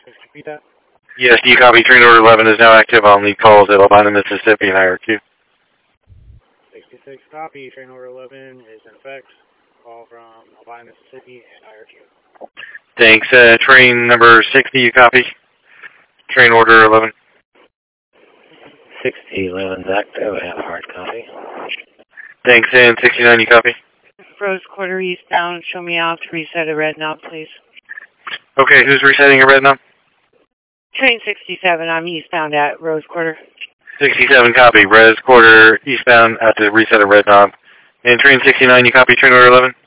Repeat that. Yes, you copy. Train order 11 is now active on lead calls at Albina, Mississippi and IRQ. 66 copy. Train order 11 is in effect. Call from Albina, Mississippi and IRQ. Thanks. Train number 60, you copy. Train order 11. 6011 is active. I have a hard copy. Thanks. And 69, you copy. Rose Quarter eastbound. Show me out to reset a red knob, please. Okay, who's resetting a red knob? Train 67. I'm eastbound at Rose Quarter. 67, copy. Res quarter eastbound at the reset a red knob. And train 69, you copy. Train order 11.